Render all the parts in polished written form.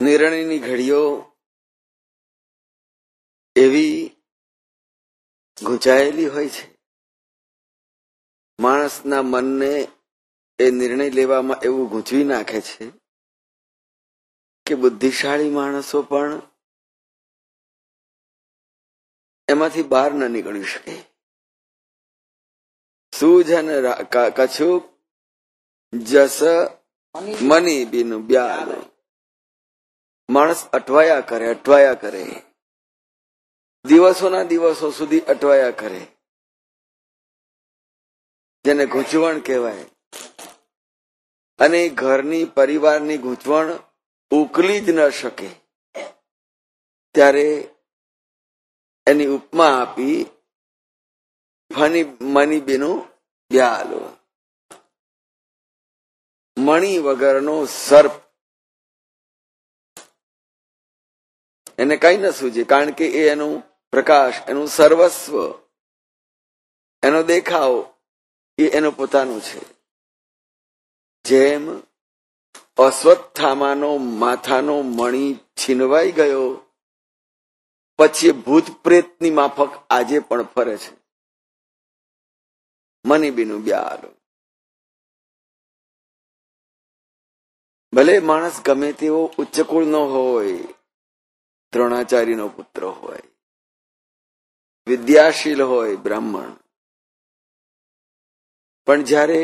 નિર્ણયની ઘડીઓ એવી ગૂંચાયેલી હોય છે, માણસના મનને એ નિર્ણય લેવામાં એવું ગૂંચવી નાખે છે કે બુદ્ધિશાળી માણસો પણ એમાંથી બહાર ન નીકળી શકે. સૂઝન કછુક જસ મની બિન બ્યાલ. માણસ અટવાયા કરે, દિવસોના દિવસો સુધી અટવાયા કરે, જેને ગૂંચવણ કહેવાય. અને ઘરની પરિવારની ગૂંચવણ ઉકલી જ ન શકે ત્યારે એની ઉપમા આપી મની બીનું બ્યાલો. મણી વગરનો સર્પ એને કઈ ન સૂજે, કારણ કે એ એનું પ્રકાશ, એનું સર્વસ્વ, એનો દેખાવ એ એનું પોતાનું છે. જેમ અશ્વત્થામાનો માથાનો મણી છીનવાઈ ગયો પછી ભૂત પ્રેતની માફક આજે પણ ફરે છે. મની બીનું બ્યાલ. ભલે માણસ ગમે તેવો ઉચ્ચ કુળનો હોય, દ્રોણાચાર્યનો પુત્ર હોય, વિદ્યાશીલ હોય, બ્રાહ્મણ, પણ જ્યારે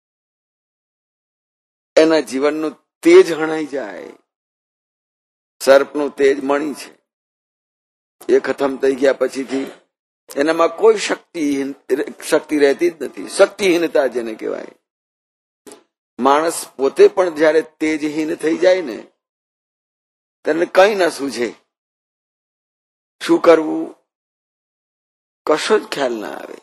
એના જીવનનું તેજ હણાઈ જાય, સર્પનું તેજ મણી છે, એ ખતમ થઈ ગયા પછીથી એનામાં કોઈ શક્તિ રહેતી જ નથી. શક્તિહીનતા જેને કહેવાય. માણસ પોતે પણ જયારે તેજહીન થઈ જાય ને, તેને કઈ ના સૂઝે, શું કરવું કશો જ ખ્યાલ ના આવે.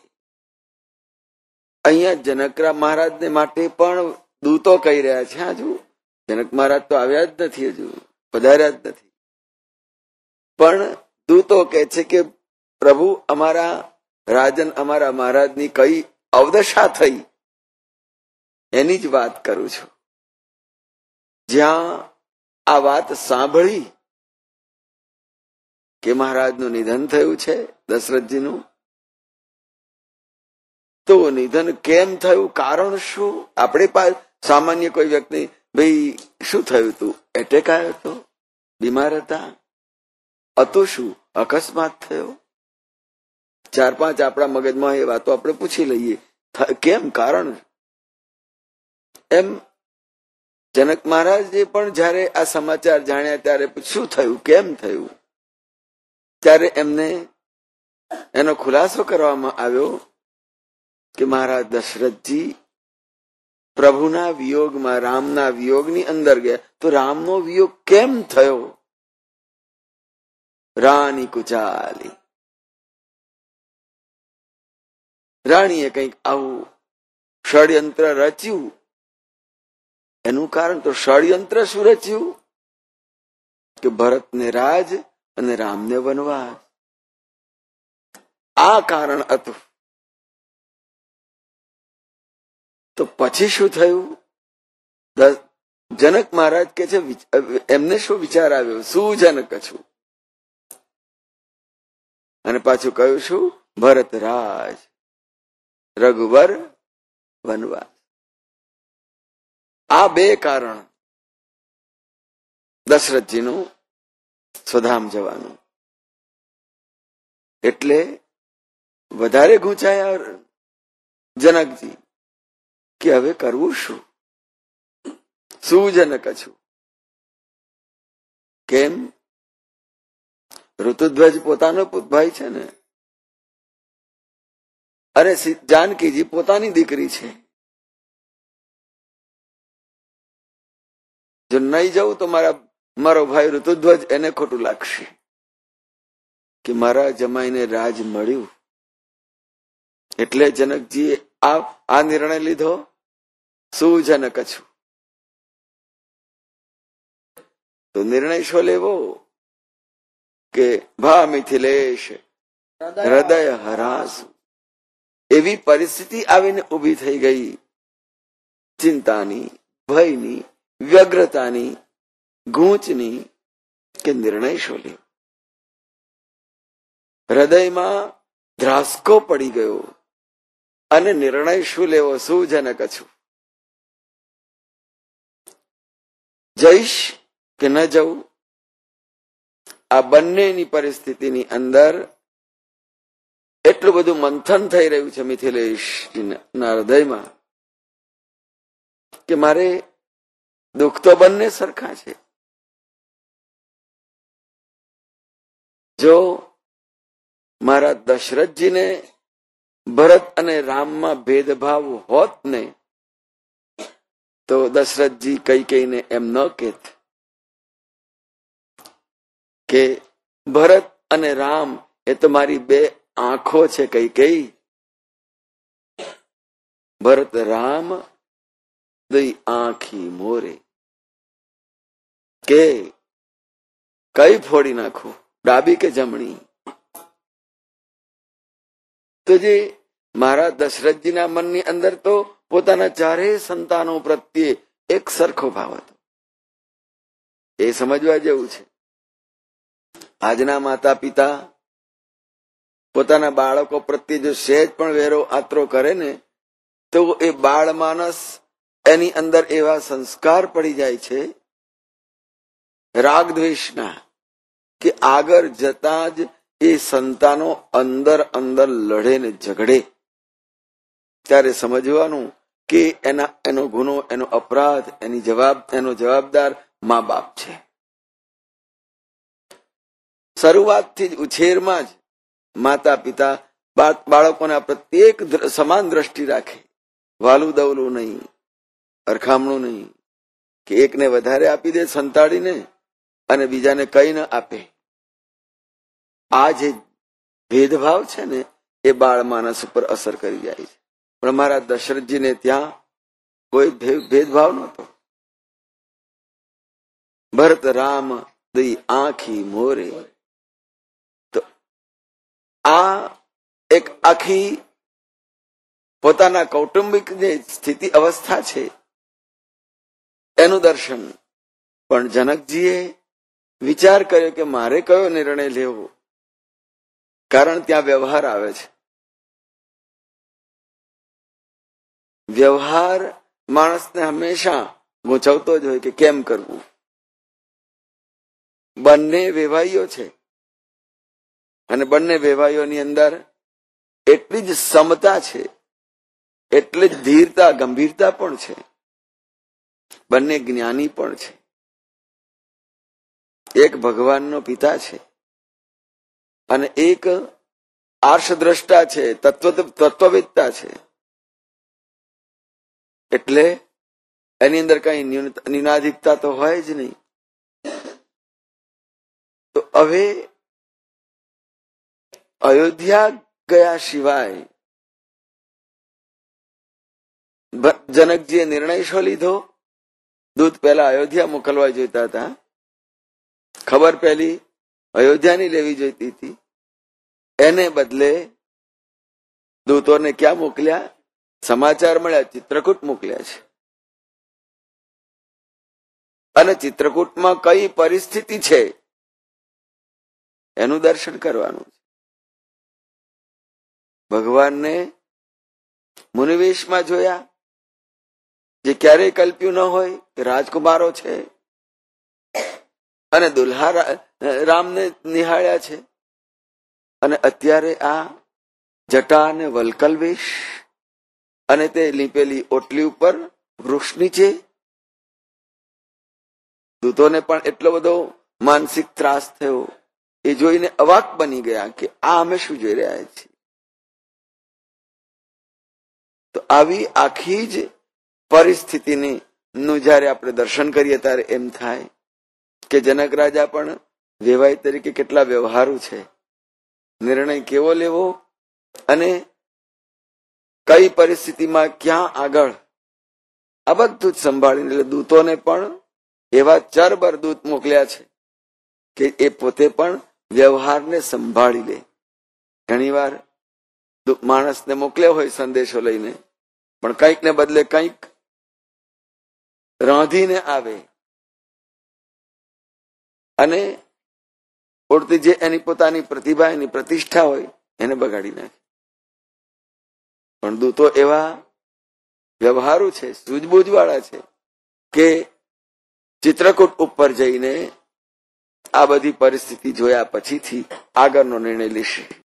અહીંયા જનકરામ મહારાજને માટે પણ દૂતો કહી રહ્યા છે. હજુ જનક મહારાજ તો આવ્યા જ નથી, હજુ પધાર્યા જ નથી, પણ દૂતો કહે છે કે પ્રભુ અમારા રાજન, અમારા મહારાજની કઈ અવદશા થઈ એની જ વાત કરું છું. જ્યાં આ વાત સાંભળી કે મહારાજનું નિધન થયું છે દશરથજીનું, તો નિધન કેમ થયું, કારણ શું? આપણે સામાન્ય કોઈ વ્યક્તિ, ભાઈ શું થયું તું, એટેક આવ્યો હતો, બીમાર હતા, હતું શું, અકસ્માત થયો, 4-5 આપણા મગજમાં એ વાતો આપણે પૂછી લઈએ, કેમ, કારણ. એમ જનક મહારાજે પણ જયારે આ સમાચાર જાણ્યા ત્યારે શું થયું, કેમ થયું, ત્યારે એમને એનો ખુલાસો કરવામાં આવ્યો કે મહારાજ દશરથજી પ્રભુના વિયોગમાં, રામના વિયોગની અંદર ગયા. તો રામનો વિયોગ કેમ થયો? રાની કુચાલી, રાણીએ કંઈક આવું ષડયંત્ર રચ્યું. એનું કારણ તો ષડયંત્ર શું રચ્યું કે ભરતને રાજ અને રામને વનવાસ. આ કારણ હતું. તો પછી શું થયું? જનક મહારાજ કે છે, એમને શું વિચાર આવ્યો, શું જનક છું, અને પાછું કહ્યું શું, ભરત રાજ, રઘુવર વનવાસ. આ બે કારણ દશરથજીનું સ્વધામ જવાનું. એટલે વધારે ગૂંચાયા જનકજી કે હવે કરવું શું, શું જનક છું. કેમ? ઋતુધ્વજ પોતાનો ભાઈ છે ને, અને જાનકીજી પોતાની દીકરી છે. જો નહીં જવું તો મારો ભાઈ ઋતુધ્વજ એને ખોટું લાગશે કે મારા જમાઈને રાજ મળ્યું. એટલે જનકજીએ આ નિર્ણય લીધો, શું જનક છું. તો નિર્ણય શું લેવો કે ભા મિથિલેશ હૃદય હરાસ. એવી પરિસ્થિતિ આવીને ઉભી થઈ ગઈ, ચિંતાની, ભયની, વ્યગ્રતાની, ગૂંચની, કે નિર્ણય શું લેવો. હૃદયમાં ધ્રાસકો પડી ગયો અને નિર્ણય શું લેવો, શું જનક છું, જઈશ કે ન જવું. આ બંનેની પરિસ્થિતિની અંદર એટલું બધું મંથન થઈ રહ્યું છે મિથિલેશના હૃદયમાં કે મારે દુઃખ તો બંને સરખા છે. જો મારા દશરથજીને ભરત અને રામમાં ભેદભાવ હોત ને તો દશરથજી કૈકેયીને એમ ન કહેત કે ભરત અને રામ એ તો મારી બે આંખો છે. કૈકેયી, ભરત રામ દઈ આંખી મોરે, કે કઈ ફોડી નાખું, ડાબી કે જમણી. તો જે મારા દશરથજીના મનની અંદર તો પોતાના ચારેય સંતાનો પ્રત્યે એક સરખો ભાવ હતો. એ સમજવા જેવું છે. આજના માતા પિતા પોતાના બાળકો પ્રત્યે જો સહેજ પણ વેરો આતરો કરે ને તો એ બાળ માનસ એની અંદર એવા સંસ્કાર પડી જાય છે રાગ દ્વેષના કે આગળ જતા જ એ સંતાનો અંદર અંદર લડે ને ઝઘડે. ત્યારે સમજવાનું કે એનો ગુનો, એનો અપરાધ, એનો જવાબદાર મા બાપ છે. શરૂઆતથી જ ઉછેરમાં જ માતા પિતા બાળકોના પ્રત્યેક સમાન દ્રષ્ટિ રાખે, વાલું દવલું નહીં, અરખામણું નહીં, કે એકને વધારે આપી દે સંતાડીને અને બીજાને કઈ ન આપે. આ જે ભેદભાવ છે ને એ બાળ માનસ ઉપર અસર કરી જાય છે. પણ મારા દશરથજીને ત્યાં કોઈ ભેદભાવ નહોતો. ભરત રામ દઈ આંખી મોરે. તો આ એક આખી પોતાના કૌટુંબિક જે સ્થિતિ અવસ્થા છે એનું દર્શન. પણ જનકજીએ વિચાર કર્યો કે મારે કયો નિર્ણય લેવો, કારણ ત્યાં વ્યવહાર આવે છે. વ્યવહાર માણસને હંમેશા ગૂંચવતો જ હોય કે કેમ કરવું. બંને વેવાઈઓ છે અને બંને વેવાઈઓની અંદર એટલી જ સમતા છે, એટલી જ ધીરતા, ગંભીરતા પણ છે. બંને જ્ઞાની પણ છે. એક ભગવાનનો પિતા છે અને એક આર્ષદ્રષ્ટા છે, તત્વવેત્તા છે. એટલે એની અંદર કઈ ન્યૂનાધિકતા તો હોય જ નહીં. તો હવે અયોધ્યા ગયા સિવાય જનકજીએ નિર્ણય શું લીધો? દૂત પહેલા અયોધ્યા મોકલવા જોઈતા હતા, ખબર પહેલી અયોધ્યાની લેવી જોઈતી હતી. એને બદલે દૂતોને ક્યાં મોકલ્યા? સમાચાર મળ્યા, ચિત્રકૂટ મોકલ્યા છે. અને ચિત્રકૂટમાં કઈ પરિસ્થિતિ છે એનું દર્શન કરવાનું છે. ભગવાનને મુનિવેશમાં જોયા, જે ક્યારેય કલ્પ્યું ન હોય કે રાજકુમારો છે, અને દુલ્હા રામને નિહાળ્યા છે. અને અત્યારે આ જટા અને વલ્કલવેશ અને તે લીપેલી ઓટલી ઉપર વૃક્ષ નીચે. દૂતોને પણ એટલો બધો માનસિક ત્રાસ થયો, એ જોઈને અવાક બની ગયા કે આ અમે શું જોઈ રહ્યા છીએ. તો આવી આખી જ પરિસ્થિતિની નું જયારે આપણે દર્શન કરીએ ત્યારે એમ થાય કે જનક રાજા પણ વેવાઈ તરીકે કેટલા વ્યવહારુ છે. નિર્ણય કેવો લેવો અને કઈ પરિસ્થિતિમાં ક્યાં આગળ, આ બધું જ સંભાળીને. એટલે દૂતોને પણ એવા ચરબર દૂત મોકલ્યા છે કે એ પોતે પણ વ્યવહારને સંભાળી લે. ઘણી વાર માણસને મોકલ્યો હોય સંદેશો લઈને, પણ કંઈક ને બદલે કંઈક રાંધીને આવે અને ઉડતી જે એની પોતાની પ્રતિભા એની પ્રતિષ્ઠા હોય એને બગાડી નાખે. પણ દૂતો એવા વ્યવહારુ છે, સૂઝબૂઝ વાળા છે કે ચિત્રકૂટ ઉપર જઈને આ બધી પરિસ્થિતિ જોયા પછીથી આગળનો નિર્ણય લેશે.